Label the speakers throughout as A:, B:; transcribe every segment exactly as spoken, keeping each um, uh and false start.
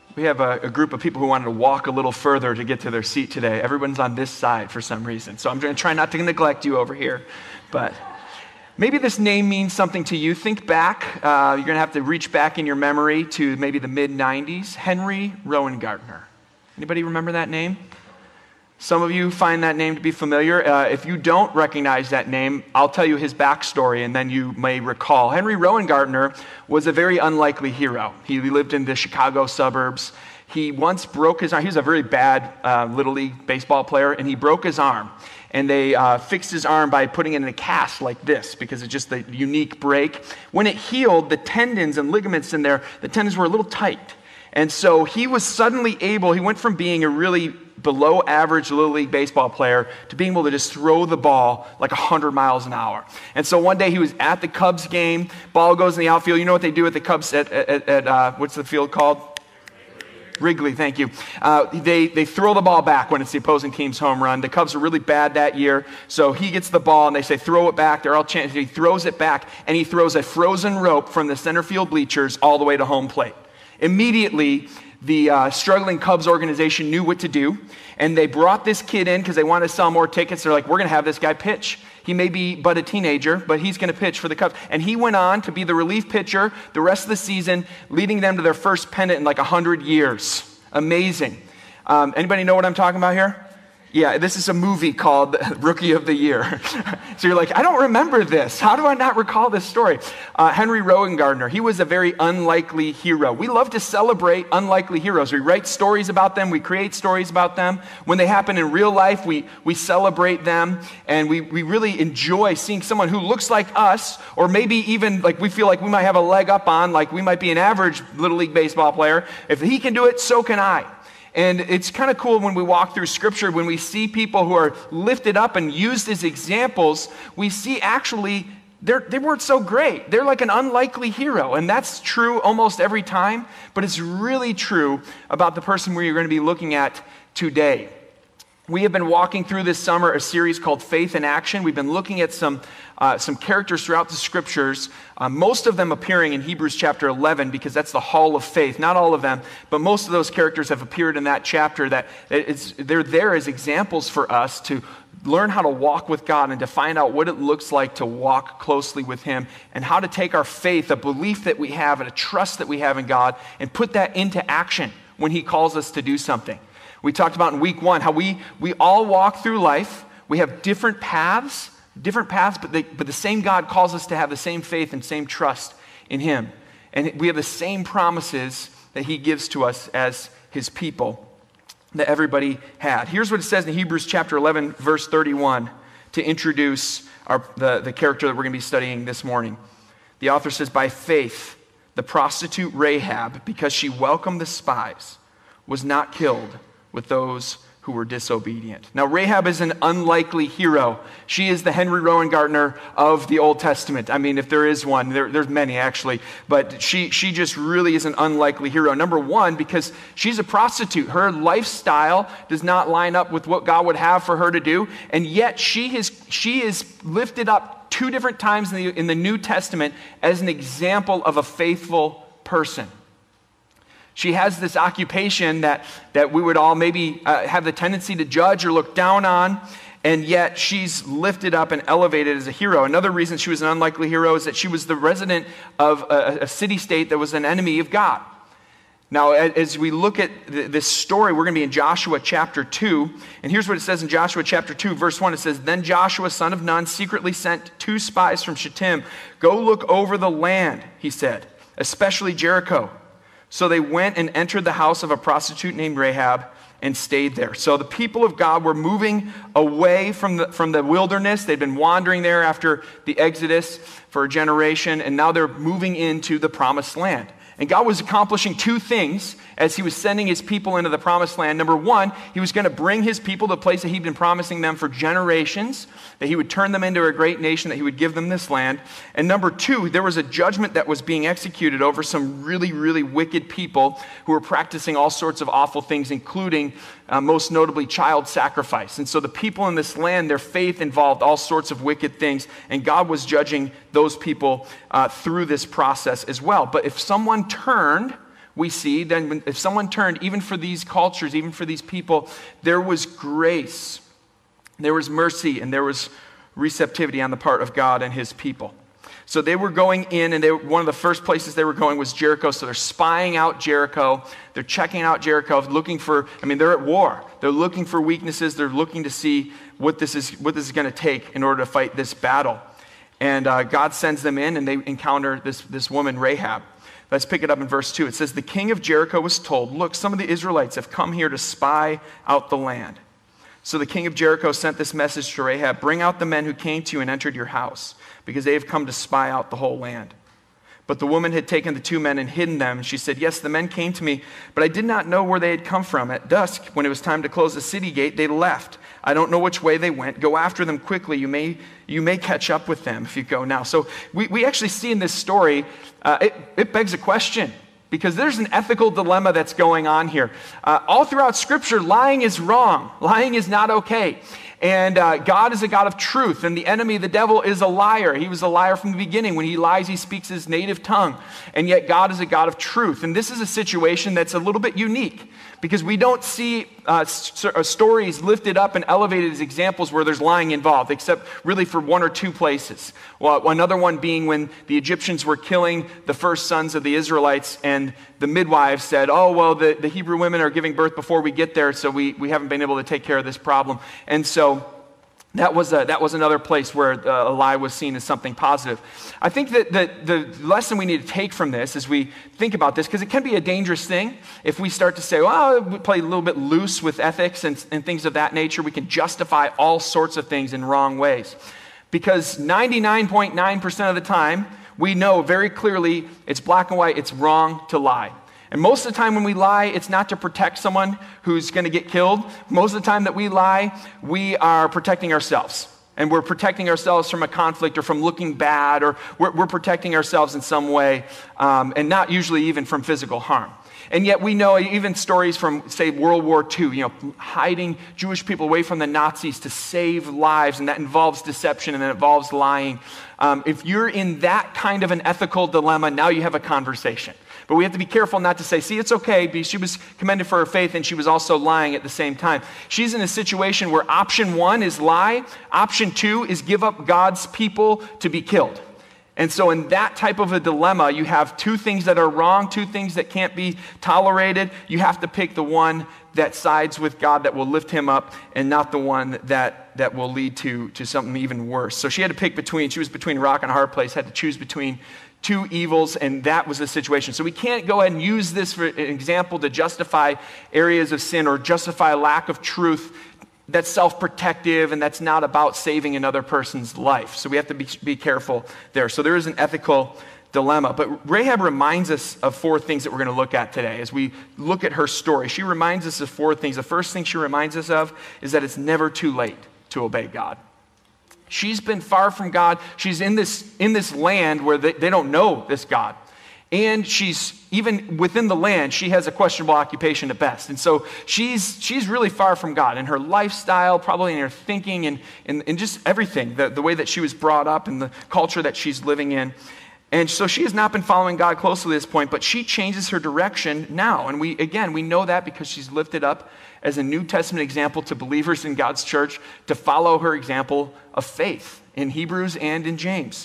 A: We have a, a group of people who wanted to walk a little further to get to their seat today. Everyone's on this side for some reason. So I'm going to try not to neglect you over here. But maybe this name means something to you. Think back. Uh, you're going to have to reach back in your memory to maybe the mid nineties. Henry Rowan Gardner. Anybody remember that name? Some of you find that name to be familiar. Uh, if you don't recognize that name, I'll tell you his backstory and then you may recall. Henry Rowan Gardner was a very unlikely hero. He lived in the Chicago suburbs. He once broke his arm. He was a very bad uh, Little League baseball player, and he broke his arm. And they uh, fixed his arm by putting it in a cast like this because it's just a unique break. When it healed, the tendons and ligaments in there, the tendons were a little tight. And so he was suddenly able, he went from being a really below average Little League baseball player to being able to just throw the ball like one hundred miles an hour. And so one day he was at the Cubs game, ball goes in the outfield. You know what they do at the Cubs at, at, at uh, what's the field called? Wrigley, thank you. Uh, they, they throw the ball back when it's the opposing team's home run. The Cubs are really bad that year, so he gets the ball and they say, throw it back. They're all chanting. He throws it back, and he throws a frozen rope from the center field bleachers all the way to home plate. Immediately, the uh, struggling Cubs organization knew what to do, and they brought this kid in because they wanted to sell more tickets. They're like, we're going to have this guy pitch. He may be but a teenager, but he's going to pitch for the Cubs. And he went on to be the relief pitcher the rest of the season, leading them to their first pennant in like one hundred years. Amazing. Um, anybody know what I'm talking about here? Yeah, this is a movie called Rookie of the Year. So you're like, I don't remember this. How do I not recall this story? Uh, Henry Rowan Gardner, he was a very unlikely hero. We love to celebrate unlikely heroes. We write stories about them. We create stories about them. When they happen in real life, we, we celebrate them. And we, we really enjoy seeing someone who looks like us, or maybe even like we feel like we might have a leg up on, like we might be an average Little League baseball player. If he can do it, so can I. And it's kind of cool when we walk through Scripture, when we see people who are lifted up and used as examples, we see actually they're, they weren't so great. They're like an unlikely hero, and that's true almost every time, but it's really true about the person we're going to be looking at today. We have been walking through this summer a series called Faith in Action. We've been looking at some uh, some characters throughout the Scriptures, uh, most of them appearing in Hebrews chapter eleven because that's the hall of faith. Not all of them, but most of those characters have appeared in that chapter. That it's, they're there as examples for us to learn how to walk with God and to find out what it looks like to walk closely with Him, and how to take our faith, a belief that we have and a trust that we have in God, and put that into action when He calls us to do something. We talked about in week one how we, we all walk through life. We have different paths, different paths, but, they, but the same God calls us to have the same faith and same trust in Him. And we have the same promises that He gives to us as His people that everybody had. Here's what it says in Hebrews chapter eleven, verse thirty-one, to introduce our, the, the character that we're going to be studying this morning. The author says, by faith, the prostitute Rahab, because she welcomed the spies, was not killed with those who were disobedient. Now, Rahab is an unlikely hero. She is the Henry Rowan Gardner of the Old Testament. I mean, if there is one, there, there's many actually, but she, she just really is an unlikely hero. Number one, because she's a prostitute. Her lifestyle does not line up with what God would have for her to do, and yet she is, she is lifted up two different times in the, in the New Testament as an example of a faithful person. She has this occupation that, that we would all maybe uh, have the tendency to judge or look down on, and yet she's lifted up and elevated as a hero. Another reason she was an unlikely hero is that she was the resident of a, a city-state that was an enemy of God. Now, as we look at this story, we're going to be in Joshua chapter two, and here's what it says in Joshua chapter two, verse one. It says, then Joshua, son of Nun, secretly sent two spies from Shittim. Go look over the land, he said, especially Jericho. So they went and entered the house of a prostitute named Rahab and stayed there. So the people of God were moving away from the, from the wilderness. They'd been wandering there after the Exodus for a generation, and now they're moving into the promised land. And God was accomplishing two things as He was sending His people into the promised land. Number one, He was going to bring His people to a place that He'd been promising them for generations, that He would turn them into a great nation, that He would give them this land. And number two, there was a judgment that was being executed over some really, really wicked people who were practicing all sorts of awful things, including uh, most notably child sacrifice. And so the people in this land, their faith involved all sorts of wicked things, and God was judging those people uh, through this process as well. But if someone turned we see, then when, if someone turned, even for these cultures, even for these people, there was grace, there was mercy, and there was receptivity on the part of God and his people. So they were going in, and they, one of the first places they were going was Jericho. So they're spying out Jericho. They're checking out Jericho, looking for, I mean, they're at war. They're looking for weaknesses. They're looking to see what this is, what this is going to take in order to fight this battle. And uh, God sends them in, and they encounter this, this woman, Rahab. Let's pick it up in verse two. It says, the king of Jericho was told, look, some of the Israelites have come here to spy out the land. So the king of Jericho sent this message to Rahab, bring out the men who came to you and entered your house, because they have come to spy out the whole land. But the woman had taken the two men and hidden them. And she said, yes, the men came to me, but I did not know where they had come from. At dusk, when it was time to close the city gate, they left. I don't know which way they went. Go after them quickly. You may, you may catch up with them if you go now. So we, we actually see in this story, uh, it, it begs a question, because there's an ethical dilemma that's going on here. Uh, all throughout Scripture, lying is wrong. Lying is not okay. And uh, God is a God of truth, and the enemy, the devil, is a liar. He was a liar from the beginning. When he lies, he speaks his native tongue. And yet God is a God of truth. And this is a situation that's a little bit unique, because we don't see uh, st- stories lifted up and elevated as examples where there's lying involved, except really for one or two places. Well, another one being when the Egyptians were killing the first sons of the Israelites, and the midwives said, oh, well, the, the Hebrew women are giving birth before we get there, so we, we haven't been able to take care of this problem. And so that was a, that was another place where a lie was seen as something positive. I think that the, the lesson we need to take from this as we think about this, because it can be a dangerous thing if we start to say, well, we play a little bit loose with ethics and, and things of that nature. We can justify all sorts of things in wrong ways. Because ninety-nine point nine percent of the time, we know very clearly it's black and white, it's wrong to lie. And most of the time when we lie, it's not to protect someone who's going to get killed. Most of the time that we lie, we are protecting ourselves. And we're protecting ourselves from a conflict or from looking bad, or we're, we're protecting ourselves in some way, um, and not usually even from physical harm. And yet we know even stories from, say, World War Two, you know, hiding Jewish people away from the Nazis to save lives, and that involves deception and that involves lying. Um, if you're in that kind of an ethical dilemma, now you have a conversation. But we have to be careful not to say, see, it's okay, because she was commended for her faith and she was also lying at the same time. She's in a situation where option one is lie, option two is give up God's people to be killed. And so in that type of a dilemma, you have two things that are wrong, two things that can't be tolerated. You have to pick the one that sides with God, that will lift him up, and not the one that, that will lead to, to something even worse. So she had to pick between, she was between a rock and a hard place, had to choose between two evils, and that was the situation. So we can't go ahead and use this for an example to justify areas of sin or justify a lack of truth that's self-protective and that's not about saving another person's life. So we have to be, be careful there. So there is an ethical dilemma. But Rahab reminds us of four things that we're going to look at today as we look at her story. She reminds us of four things. The first thing she reminds us of is that it's never too late to obey God. She's been far from God. She's in this, in this land where they, they don't know this God. And she's, even within the land, she has a questionable occupation at best. And so she's she's really far from God in her lifestyle, probably in her thinking, and, and, and just everything, the, the way that she was brought up and the culture that she's living in. And so she has not been following God closely at this point, but she changes her direction now. And we, again, we know that because she's lifted up as a New Testament example to believers in God's church to follow her example of faith in Hebrews and in James.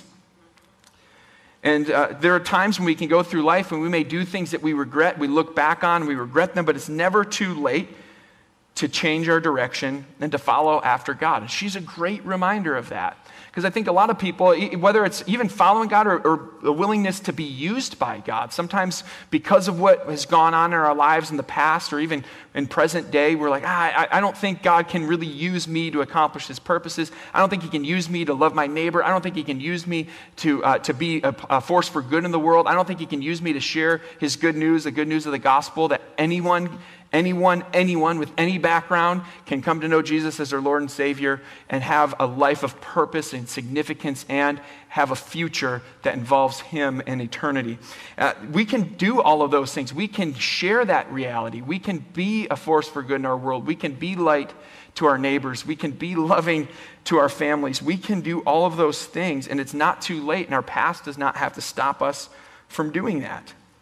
A: And uh, there are times when we can go through life and we may do things that we regret, we look back on, we regret them, but it's never too late to change our direction and to follow after God. And she's a great reminder of that. Because I think a lot of people, whether it's even following God or, or a willingness to be used by God, sometimes because of what has gone on in our lives in the past or even in present day, we're like, ah, I, I don't think God can really use me to accomplish his purposes. I don't think he can use me to love my neighbor. I don't think he can use me to, uh, to be a, a force for good in the world. I don't think he can use me to share his good news, the good news of the gospel, that anyone Anyone, anyone with any background can come to know Jesus as their Lord and Savior and have a life of purpose and significance and have a future that involves him and eternity. Uh, we can do all of those things. We can share that reality. We can be a force for good in our world. We can be light to our neighbors. We can be loving to our families. We can do all of those things, and it's not too late, and our past does not have to stop us from doing that.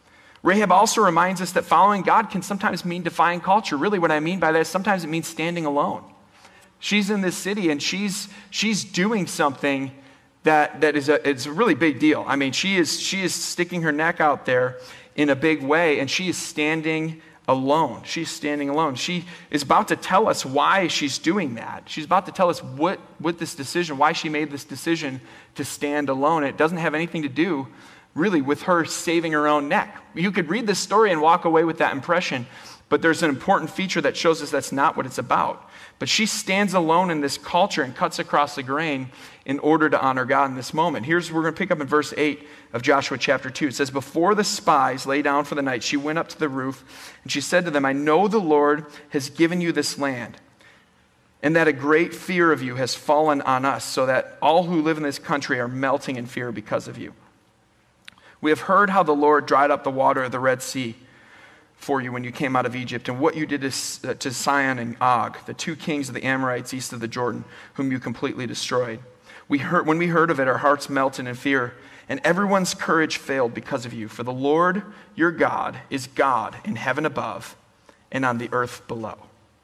A: Rahab also reminds us that following God can sometimes mean defying culture. Really, what I mean by that is sometimes it means standing alone. She's in this city and she's she's doing something that, that is a, it's a really big deal. I mean, she is she is sticking her neck out there in a big way, and she is standing alone. She's standing alone. She is about to tell us why she's doing that. She's about to tell us what, what this decision, why she made this decision to stand alone. It doesn't have anything to do really with her saving her own neck. You could read this story and walk away with that impression, but there's an important feature that shows us that's not what it's about. But she stands alone in this culture and cuts across the grain in order to honor God in this moment. Here's, we're going to pick up in verse eight of Joshua chapter two. It says, before the spies lay down for the night, she went up to the roof and she said to them, I know the Lord has given you this land, and that a great fear of you has fallen on us, so that all who live in this country are melting in fear because of you. We have heard how the Lord dried up the water of the Red Sea for you when you came out of Egypt, and what you did to, to Sihon and Og, the two kings of the Amorites east of the Jordan, whom you completely destroyed. We heard, when we heard of it, our hearts melted in fear, and everyone's courage failed because of you. For the Lord your God is God in heaven above and on the earth below.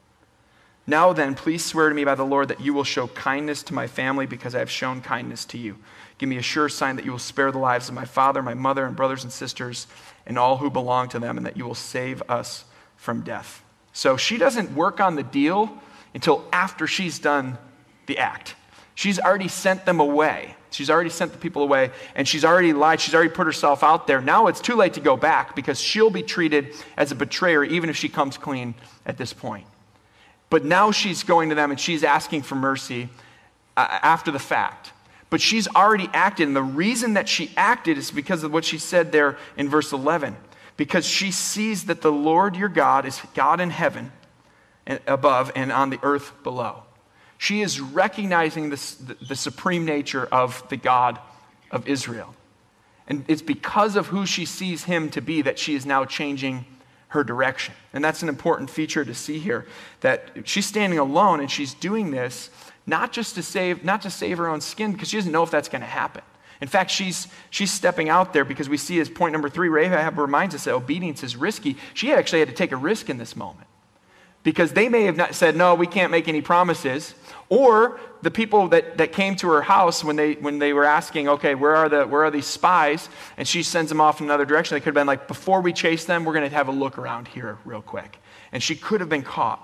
A: Now then, please swear to me by the Lord that you will show kindness to my family because I have shown kindness to you. Give me a sure sign that you will spare the lives of my father, my mother, and brothers and sisters, and all who belong to them, and that you will save us from death. So she doesn't work on the deal until after she's done the act. She's already sent them away. She's already sent the people away, and she's already lied. She's already put herself out there. Now it's too late to go back because she'll be treated as a betrayer even if she comes clean at this point. But now she's going to them and she's asking for mercy uh, after the fact. But she's already acted, and the reason that she acted is because of what she said there in verse eleven. Because she sees that the Lord your God is God in heaven and above and on the earth below. She is recognizing this, the, the supreme nature of the God of Israel. And it's because of who she sees him to be that she is now changing her direction. And that's an important feature to see here, that she's standing alone and she's doing this not just to save, not to save her own skin, because she doesn't know if that's going to happen. In fact, she's she's stepping out there because we see as point number three, Rahab reminds us that obedience is risky. She actually had to take a risk in this moment because they may have not said, no, we can't make any promises. Or the people that, that came to her house when they when they were asking, okay, where are the where are these spies? And she sends them off in another direction. They could have been like, before we chase them, we're going to have a look around here real quick. And she could have been caught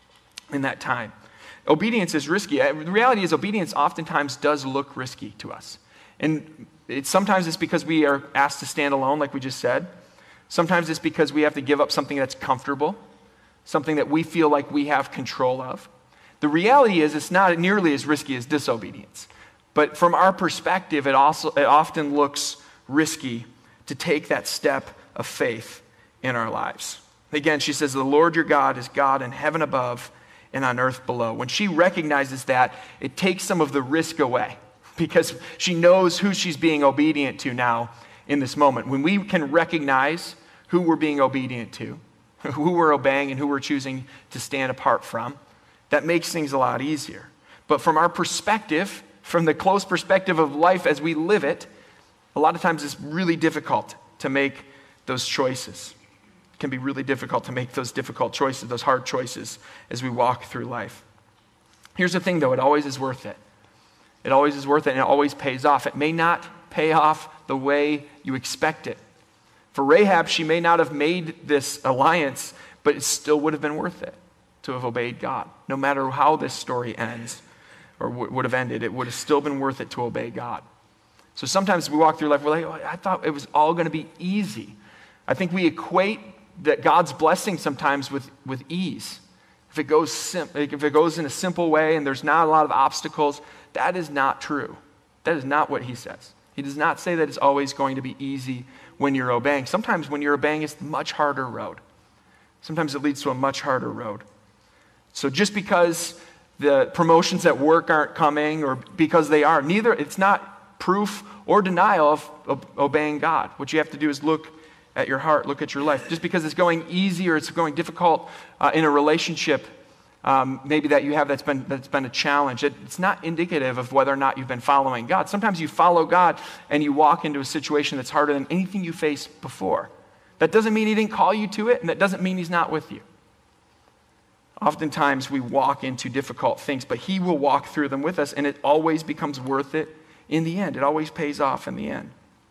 A: in that time. Obedience is risky. The reality is obedience oftentimes does look risky to us. And it's, sometimes it's because we are asked to stand alone, like we just said. Sometimes it's because we have to give up something that's comfortable, something that we feel like we have control of. The reality is it's not nearly as risky as disobedience. But from our perspective, it also it often looks risky to take that step of faith in our lives. Again, she says, the Lord your God is God in heaven above and on earth below. When she recognizes that, it takes some of the risk away because she knows who she's being obedient to now in this moment. When we can recognize who we're being obedient to, who we're obeying and who we're choosing to stand apart from, that makes things a lot easier. But from our perspective, from the close perspective of life as we live it, a lot of times it's really difficult to make those choices. It can be really difficult to make those difficult choices, those hard choices as we walk through life. Here's the thing though, it always is worth it. It always is worth it and it always pays off. It may not pay off the way you expect it. For Rahab, she may not have made this alliance, but it still would have been worth it to have obeyed God. No matter how this story ends or w- would have ended, it would have still been worth it to obey God. So sometimes we walk through life, we're like, oh, I thought it was all going to be easy. I think we equate that God's blessing sometimes with, with ease. If it goes sim- if it goes in a simple way and there's not a lot of obstacles, that is not true. That is not what he says. He does not say that it's always going to be easy when you're obeying. Sometimes when you're obeying, it's a much harder road. Sometimes it leads to a much harder road. So just because the promotions at work aren't coming or because they are, neither, it's not proof or denial of, of obeying God. What you have to do is look at your heart, look at your life. Just because it's going easy or it's going difficult uh, in a relationship, um, maybe that you have that's been that's been a challenge, it, it's not indicative of whether or not you've been following God. Sometimes you follow God and you walk into a situation that's harder than anything you faced before. That doesn't mean he didn't call you to it, and that doesn't mean he's not with you. Oftentimes we walk into difficult things, but he will walk through them with us, and it always becomes worth it in the end. It always pays off in the end.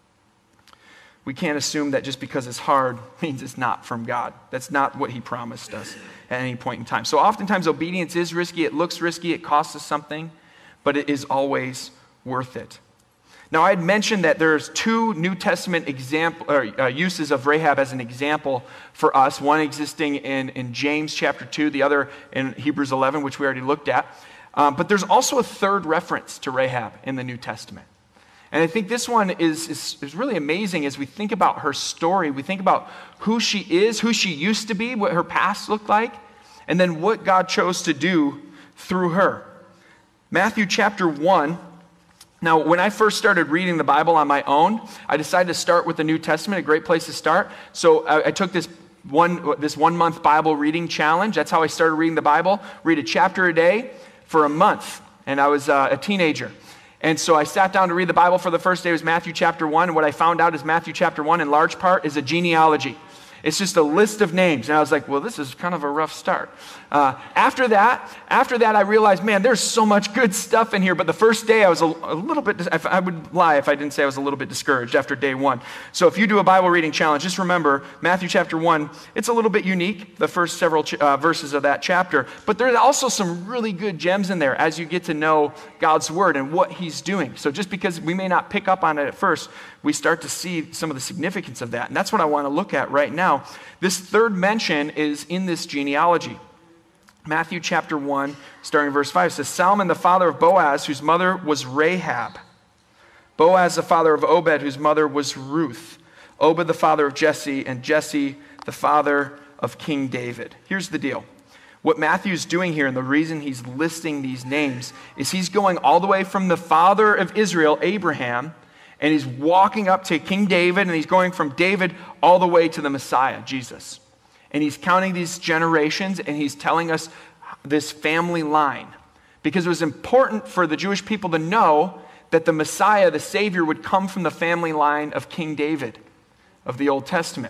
A: We can't assume that just because it's hard means it's not from God. That's not what he promised us at any point in time. So oftentimes obedience is risky. It looks risky. It costs us something, but it is always worth it. Now, I had mentioned that there's two New Testament example, or, uh, uses of Rahab as an example for us, one existing in, in James chapter two, the other in Hebrews eleven, which we already looked at. Um, but there's also a third reference to Rahab in the New Testament. And I think this one is, is, is really amazing as we think about her story. We think about who she is, who she used to be, what her past looked like, and then what God chose to do through her. Matthew chapter one. Now, when I first started reading the Bible on my own, I decided to start with the New Testament, a great place to start. So I, I took this one, this one-month Bible reading challenge. That's how I started reading the Bible. Read a chapter a day for a month. And I was uh, a teenager. And so I sat down to read the Bible for the first day. It was Matthew chapter one. And what I found out is Matthew chapter one, in large part, is a genealogy. It's just a list of names. And I was like, well, this is kind of a rough start. Uh, after that, after that, I realized, man, there's so much good stuff in here. But the first day, I was a, a little bit, I would lie if I didn't say I was a little bit discouraged after day one. So if you do a Bible reading challenge, just remember, Matthew chapter one, it's a little bit unique, the first several ch- uh, verses of that chapter. But there's also some really good gems in there as you get to know God's word and what he's doing. So just because we may not pick up on it at first, we start to see some of the significance of that. And that's what I want to look at right now. This third mention is in this genealogy. Matthew chapter one, starting in verse five, says, Salmon, the father of Boaz, whose mother was Rahab. Boaz, the father of Obed, whose mother was Ruth. Obed, the father of Jesse, and Jesse, the father of King David. Here's the deal. What Matthew's doing here, and the reason he's listing these names, is he's going all the way from the father of Israel, Abraham, and he's walking up to King David, and he's going from David all the way to the Messiah, Jesus. And he's counting these generations, and he's telling us this family line. Because it was important for the Jewish people to know that the Messiah, the Savior, would come from the family line of King David of the Old Testament.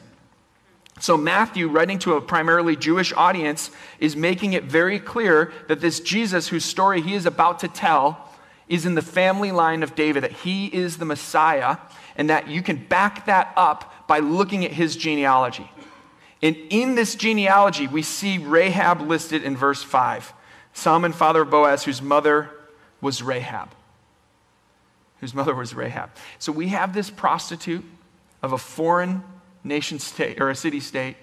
A: So Matthew, writing to a primarily Jewish audience, is making it very clear that this Jesus, whose story he is about to tell, is in the family line of David, that he is the Messiah, and that you can back that up by looking at his genealogy. And in this genealogy, we see Rahab listed in verse five. Salmon, father of Boaz, whose mother was Rahab. Whose mother was Rahab. So we have this prostitute of a foreign nation state, or a city-state,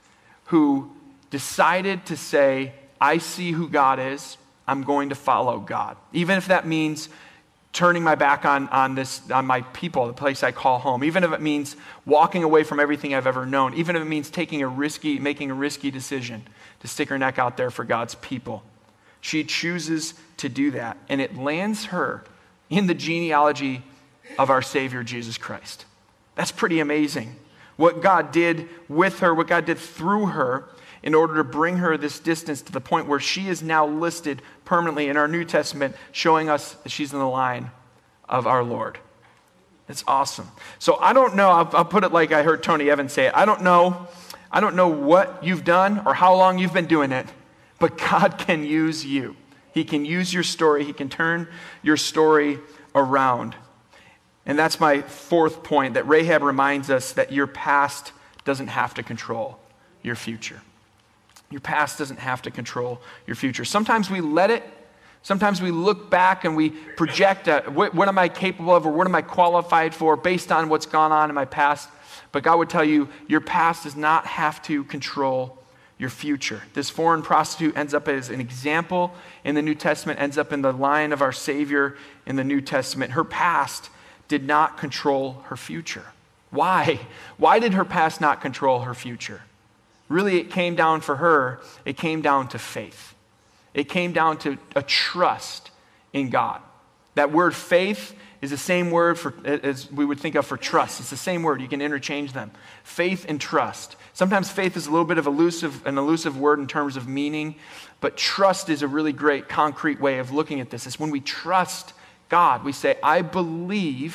A: who decided to say, I see who God is, I'm going to follow God. Even if that means turning my back on, on this, on my people, the place I call home. Even if it means walking away from everything I've ever known. Even if it means taking a risky, making a risky decision to stick her neck out there for God's people. She chooses to do that, and it lands her in the genealogy of our Savior, Jesus Christ. That's pretty amazing. What God did with her, what God did through her, in order to bring her this distance to the point where she is now listed permanently in our New Testament, showing us that she's in the line of our Lord. It's awesome. So I don't know, I'll, I'll put it like I heard Tony Evans say it. I don't know, I don't know what you've done or how long you've been doing it, but God can use you. He can use your story. He can turn your story around. And that's my fourth point, that Rahab reminds us that your past doesn't have to control your future. Your past doesn't have to control your future. Sometimes we let it. Sometimes we look back and we project uh, what, what am I capable of or what am I qualified for based on what's gone on in my past. But God would tell you your past does not have to control your future. This foreign prostitute ends up as an example in the New Testament, ends up in the line of our Savior in the New Testament. Her past did not control her future. Why? Why did her past not control her future? Really, it came down for her, it came down to faith. It came down to a trust in God. That word faith is the same word for, as we would think of for trust. It's the same word. You can interchange them. Faith and trust. Sometimes faith is a little bit of elusive, an elusive word in terms of meaning, but trust is a really great, concrete way of looking at this. It's when we trust God. We say, I believe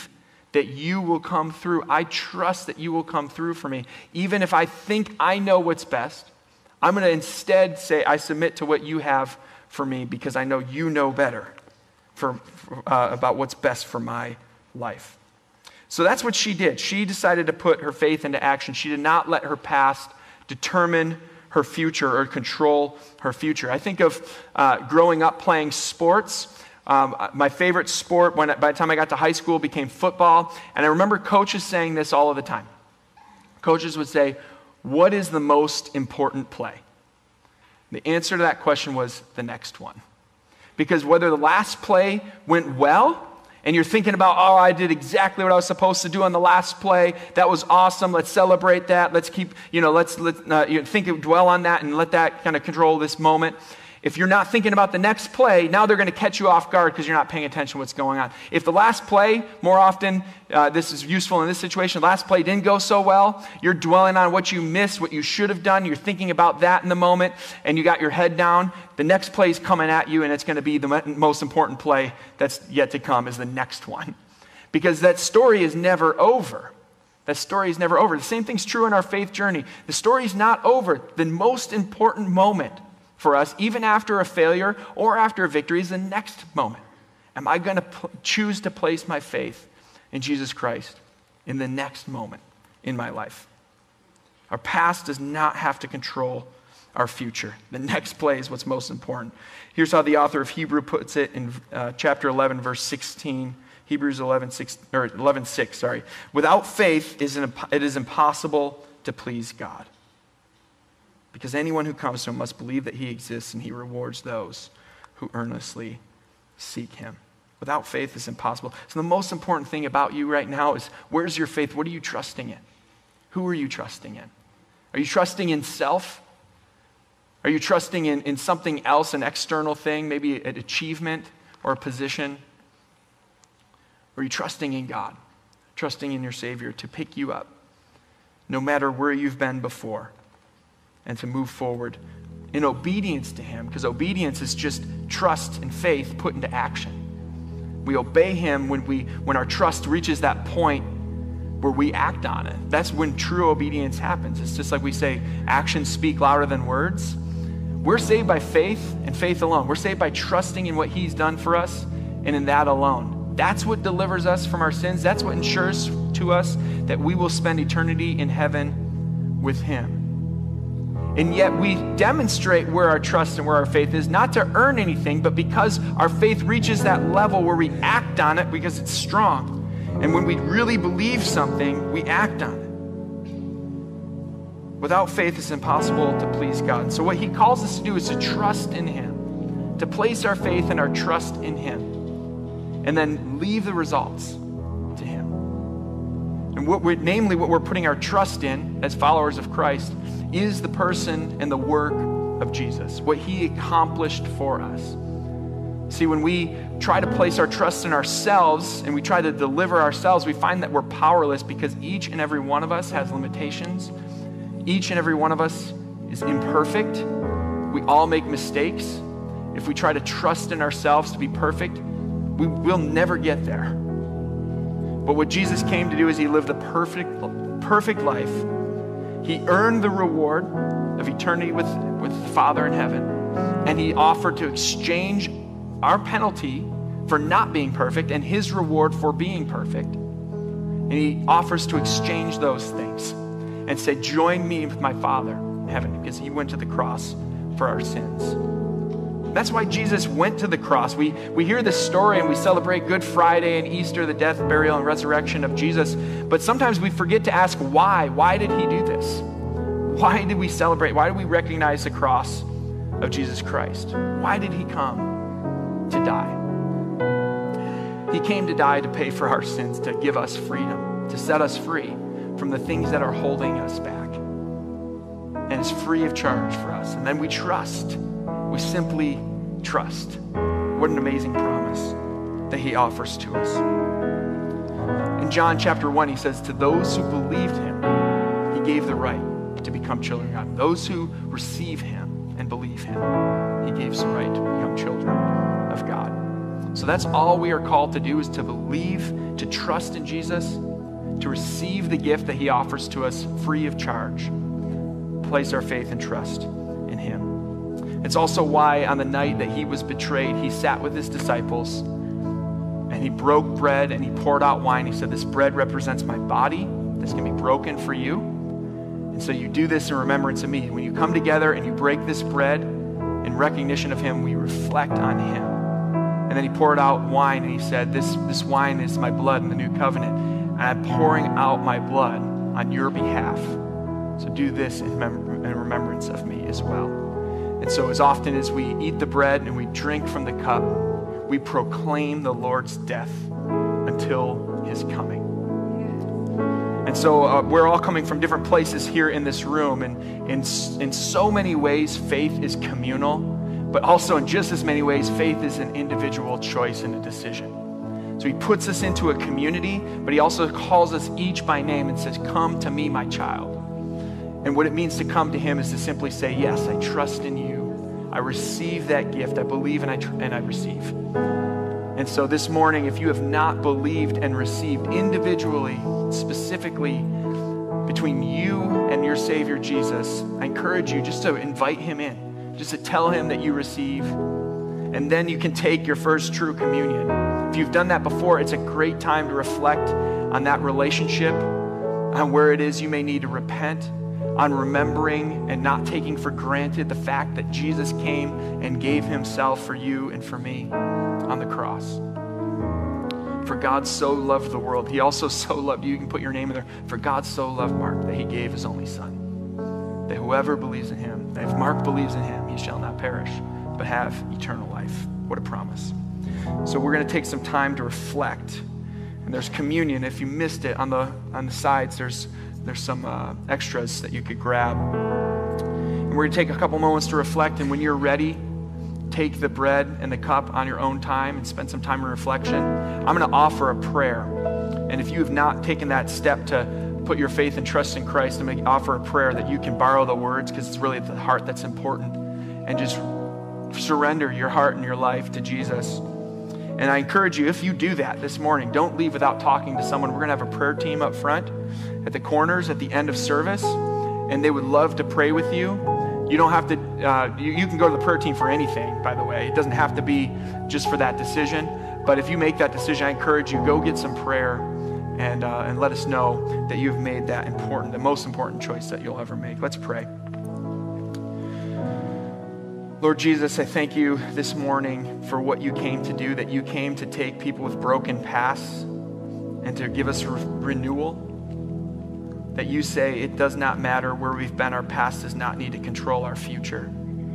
A: that you will come through. I trust that you will come through for me. Even if I think I know what's best, I'm going to instead say, I submit to what you have for me because I know you know better for, uh, about what's best for my life. So that's what she did. She decided to put her faith into action. She did not let her past determine her future or control her future. I think of uh, growing up playing sports. Um, my favorite sport when by the time I got to high school became football. And I remember coaches saying this all of the time. Coaches would say, what is the most important play? The answer to that question was the next one. Because whether the last play went well, and you're thinking about, oh, I did exactly what I was supposed to do on the last play. That was awesome. Let's celebrate that. Let's keep, you know, let's let, uh, you know, think, dwell on that and let that kind of control this moment. If you're not thinking about the next play, now they're going to catch you off guard because you're not paying attention to what's going on. If the last play, more often, uh, this is useful in this situation, last play didn't go so well, you're dwelling on what you missed, what you should have done, you're thinking about that in the moment, and you got your head down, the next play is coming at you, and it's going to be the most important play that's yet to come is the next one. Because that story is never over. That story is never over. The same thing's true in our faith journey. The story's not over. The most important moment for us, even after a failure or after a victory, is the next moment. Am I going to pl- choose to place my faith in Jesus Christ in the next moment in my life? Our past does not have to control our future. The next play is what's most important. Here's how the author of Hebrew puts it in uh, chapter eleven, verse sixteen. Hebrews eleven, six, or eleven, six, sorry. Without faith, it is impossible to please God. Because anyone who comes to him must believe that he exists and he rewards those who earnestly seek him. Without faith, it's impossible. So the most important thing about you right now is, where's your faith? What are you trusting in? Who are you trusting in? Are you trusting in self? Are you trusting in, in something else, an external thing, maybe an achievement or a position? Or are you trusting in God, trusting in your Savior to pick you up, no matter where you've been before, and to move forward in obedience to him? Because obedience is just trust and faith put into action. We obey him when we when our trust reaches that point where we act on it. That's when true obedience happens. It's just like we say, actions speak louder than words. We're saved by faith and faith alone. We're saved by trusting in what he's done for us and in that alone. That's what delivers us from our sins. That's what ensures to us that we will spend eternity in heaven with him. And yet we demonstrate where our trust and where our faith is, not to earn anything, but because our faith reaches that level where we act on it because it's strong. And when we really believe something, we act on it. Without faith, it's impossible to please God. So what he calls us to do is to trust in him, to place our faith and our trust in him, and then leave the results to him. And what we're, namely what we're putting our trust in as followers of Christ is the person and the work of Jesus, what he accomplished for us. See, when we try to place our trust in ourselves and we try to deliver ourselves, we find that we're powerless because each and every one of us has limitations. Each and every one of us is imperfect. We all make mistakes. If we try to trust in ourselves to be perfect, we will never get there. But what Jesus came to do is he lived a perfect, perfect life. He earned the reward of eternity with, with the Father in heaven. And he offered to exchange our penalty for not being perfect and his reward for being perfect. And he offers to exchange those things and say, join me with my Father in heaven, because he went to the cross for our sins. That's why Jesus went to the cross. We, we hear this story and we celebrate Good Friday and Easter, the death, burial, and resurrection of Jesus. But sometimes we forget to ask why. Why did he do this? Why did we celebrate? Why do we recognize the cross of Jesus Christ? Why did he come to die? He came to die to pay for our sins, to give us freedom, to set us free from the things that are holding us back. And it's free of charge for us. And then we trust. We simply trust. What an amazing promise that he offers to us. In John chapter one, he says, to those who believed him, he gave the right to become children of God. Those who receive him and believe him, he gave the right to become children of God. So that's all we are called to do, is to believe, to trust in Jesus, to receive the gift that he offers to us free of charge. Place our faith and trust in him. It's also why on the night that he was betrayed, he sat with his disciples and he broke bread and he poured out wine. He said, this bread represents my body. This can be broken for you. And so you do this in remembrance of me. When you come together and you break this bread in recognition of him, we reflect on him. And then he poured out wine and he said, this, this wine is my blood in the new covenant. And I'm pouring out my blood on your behalf. So do this in, mem- in remembrance of me as well. And so as often as we eat the bread and we drink from the cup, we proclaim the Lord's death until his coming. And so uh, we're all coming from different places here in this room. And in, in so many ways, faith is communal, but also in just as many ways, faith is an individual choice and a decision. So he puts us into a community, but he also calls us each by name and says, come to me, my child. And what it means to come to him is to simply say, yes, I trust in you. I receive that gift. I believe and I, tr- and I receive. And so this morning, if you have not believed and received individually, specifically between you and your Savior Jesus, I encourage you just to invite him in, just to tell him that you receive. And then you can take your first true communion. If you've done that before, it's a great time to reflect on that relationship, on where it is you may need to repent, on remembering and not taking for granted the fact that Jesus came and gave himself for you and for me on the cross. For God so loved the world. He also so loved you. You can put your name in there. For God so loved Mark that he gave his only son. That whoever believes in him, that if Mark believes in him, he shall not perish, but have eternal life. What a promise. So we're going to take some time to reflect. And there's communion. If you missed it, on the on the sides, there's There's some uh, extras that you could grab. And we're going to take a couple moments to reflect, and when you're ready, take the bread and the cup on your own time and spend some time in reflection. I'm going to offer a prayer. And if you have not taken that step to put your faith and trust in Christ, I'm going to offer a prayer that you can borrow the words, because it's really the heart that's important. And just surrender your heart and your life to Jesus. And I encourage you, if you do that this morning, don't leave without talking to someone. We're going to have a prayer team up front at the corners at the end of service, and they would love to pray with you. You don't have to, uh, you, you can go to the prayer team for anything, by the way. It doesn't have to be just for that decision. But if you make that decision, I encourage you, go get some prayer and, uh, and let us know that you've made that important, the most important choice that you'll ever make. Let's pray. Lord Jesus, I thank you this morning for what you came to do, that you came to take people with broken pasts and to give us re- renewal. That you say it does not matter where we've been, our past does not need to control our future.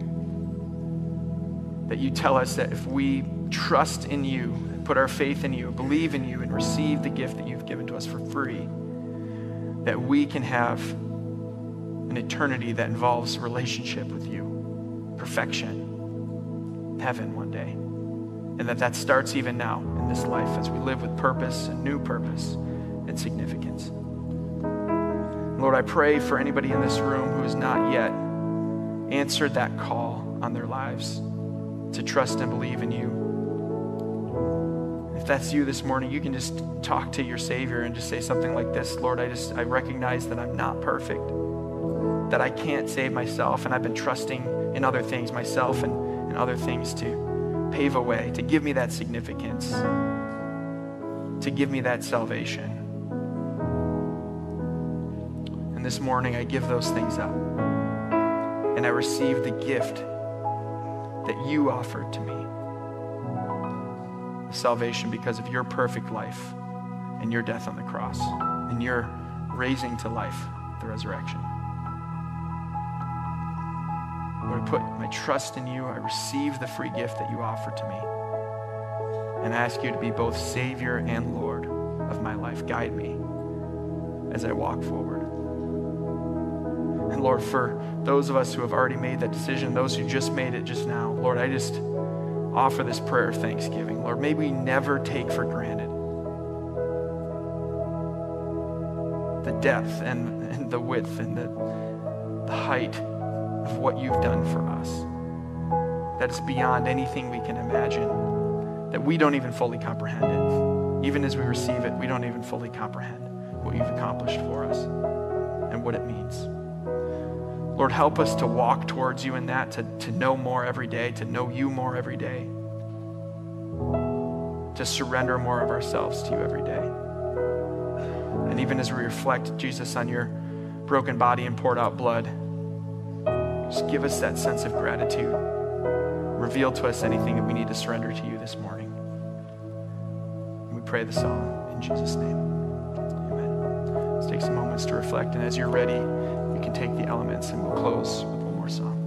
A: That you tell us that if we trust in you, put our faith in you, believe in you, and receive the gift that you've given to us for free, that we can have an eternity that involves relationship with you. Perfection, heaven one day. And that that starts even now in this life as we live with purpose and new purpose and significance. Lord, I pray for anybody in this room who has not yet answered that call on their lives to trust and believe in you. If that's you this morning, you can just talk to your Savior and just say something like this: Lord, I just I recognize that I'm not perfect, that I can't save myself, and I've been trusting in other things, myself and, and other things, to pave a way, to give me that significance, to give me that salvation. And this morning I give those things up, and I receive the gift that you offered to me, salvation because of your perfect life and your death on the cross and your raising to life, the resurrection. Lord, I put my trust in you. I receive the free gift that you offer to me. And I ask you to be both Savior and Lord of my life. Guide me as I walk forward. And Lord, for those of us who have already made that decision, those who just made it just now, Lord, I just offer this prayer of thanksgiving. Lord, may we never take for granted the depth and, and the width and the, the height of what you've done for us. That is beyond anything we can imagine. that we don't even fully comprehend it. Even as we receive it, we don't even fully comprehend what you've accomplished for us and what it means. Lord, help us to walk towards you in that, to, to know more every day, to know you more every day, to surrender more of ourselves to you every day. And even as we reflect, Jesus, on your broken body and poured out blood, just give us that sense of gratitude. Reveal to us anything that we need to surrender to you this morning. And we pray this all in Jesus' name. Amen. Let's take some moments to reflect, and as you're ready, you can take the elements and we'll close with one more song.